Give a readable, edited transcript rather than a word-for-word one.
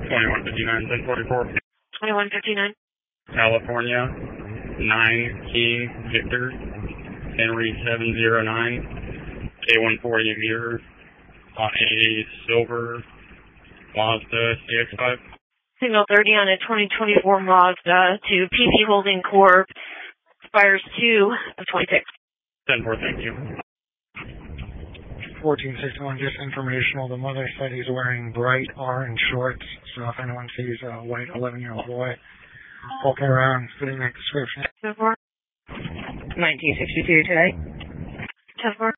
2159, 1044. 2159. California, 9 King Victor, Henry 709, K140 of yours, on a silver Mazda CX-5. Signal 30 on a 2024 Mazda to PP Holding Corp. Expires 2 of 26. 10-4, thank you. 1461, just informational. The mother said he's wearing bright orange shorts, so if anyone sees a white 11-year-old boy walking around fitting that description. 10-4. 1962 today. 10-4.